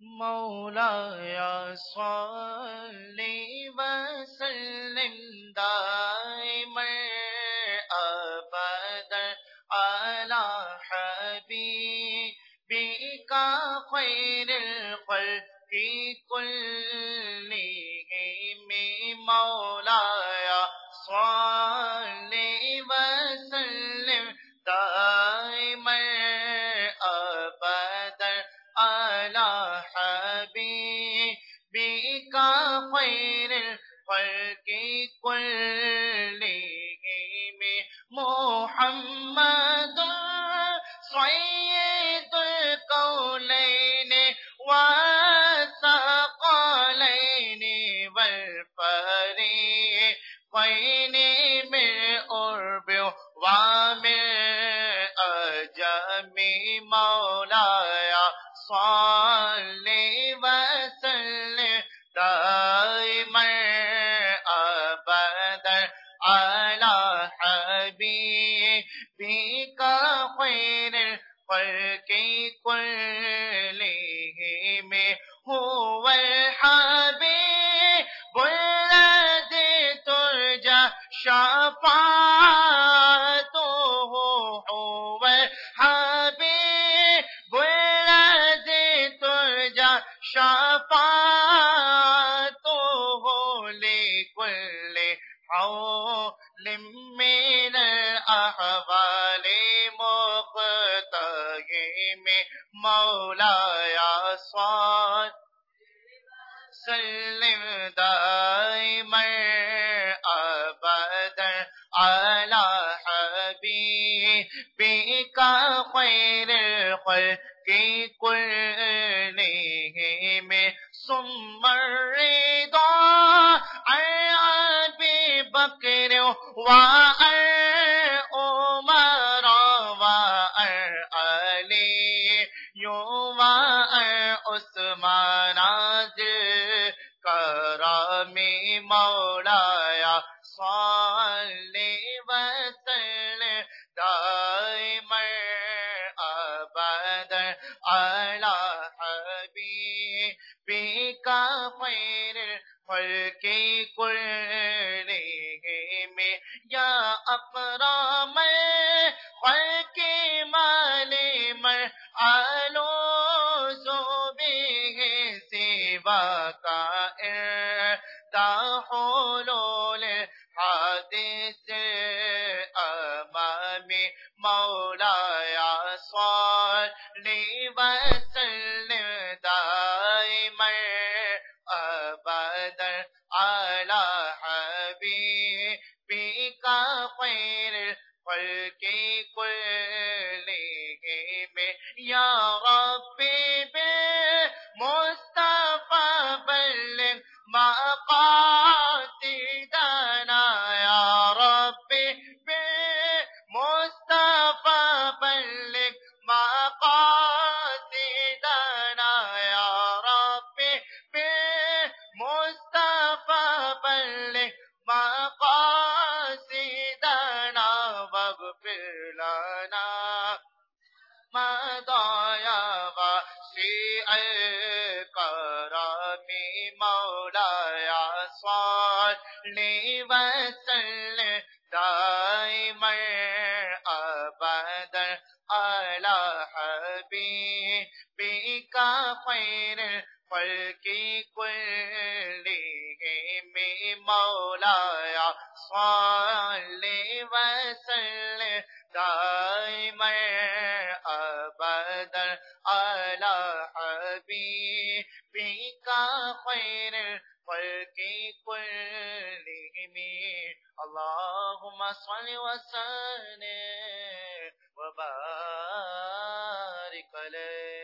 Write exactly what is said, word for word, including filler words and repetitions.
مولاي صل وسلم دائما أبدا على حبيبك خير الخلق كلهم مولاي صل وسلم دائما أبدا على حبيبك خير الخلق كلهم محمد سيد الكونين والثقلين والفريقين من قرب ومن عجم مولاي صل وسلم دائما أبدا على حبيبك خير الخلق كلهم هو الحبيب الذي ترجى شفاعته هو الحبيب الذي ترجى شفاعته لكل حول من الأحوال مقتهم مولاي صل سلم دائما أبدا على حبيبك خير الخلق كلهم ثم الرضا عن أبي بكر وعن عمر وعن علي وعن عثمان كرم مولاي صل وسلم دائما أبدا على حبيبك خير الخلق كلهم يا أكرم الخلق ما لمن ألوذ به سواك حلول الحادث أمامي مولاي صل وسلم دائما أبدا على حبيبك خير الخلق كلهم يا ربي بالمصطفى بلغ مقاصدنا يا ربي بالمصطفى بلغ مقاصدنا يا ربي بالمصطفى بلغ مقاصدنا واغفر لنا مضايا واسع الكرم مولاي صل وسلم دائما أبدا على حبيبك خير الخلق كلهم مولاي صل وسلم دائما أبدا على حبيبك خير الخلق كلهم اللهم صل وسلم وبارك عليه.